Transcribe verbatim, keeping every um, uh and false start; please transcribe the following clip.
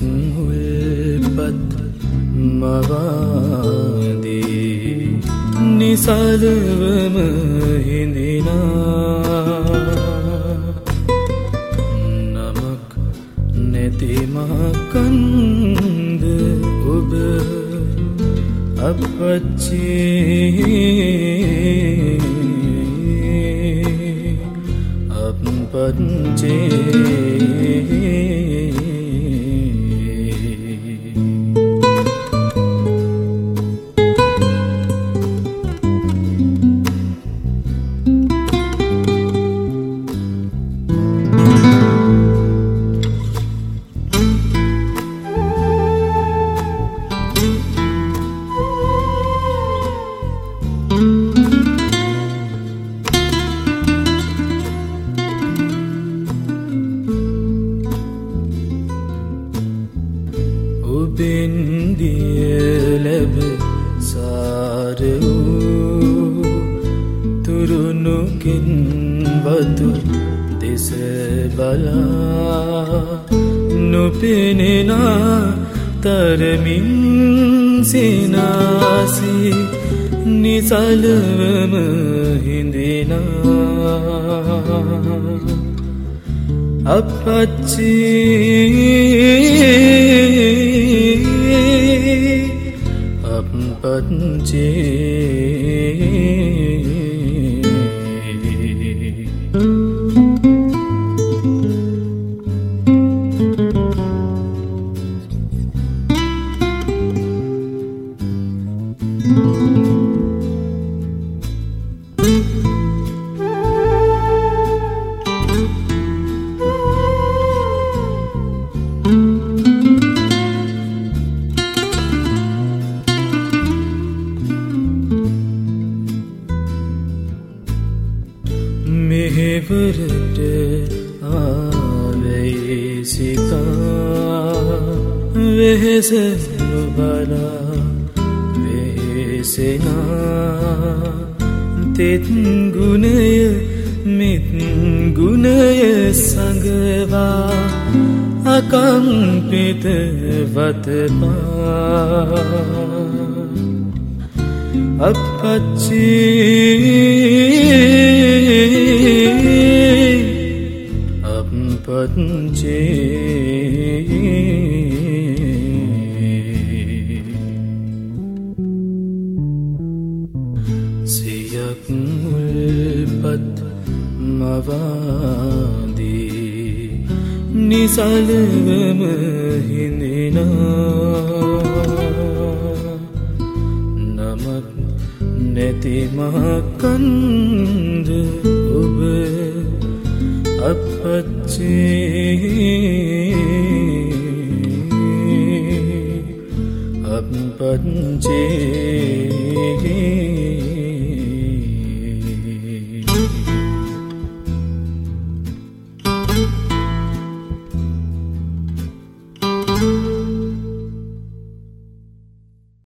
උල්පත් මවාදී නිසලවම හිඳිනා නමක් නැතිමකන්ද ඔබ අපච්චේ අපපච්චේ ඔබෙන්දිය ලැබ සාරවූ තුරුණුකින් බතු දෙස බලා නොපෙනෙනා තරමින් සිනාසී නිසලවම හිඳිනා අපච්චේ අපපච්චේ මෙහෙවරට ආවෙයි සිතා වෙහෙස නොබලා වෙහෙසෙනා තෙත් ගුණය මෙත් ගුණය සඟවා අකම්පිත වතපා අපච්චේ අපපච්චේ සියක් උල්පත් මවාදී නිසලවම හිඳිනා නමක් නැතිමකන්ද ඔබ අපච්චේ අපපච්චේ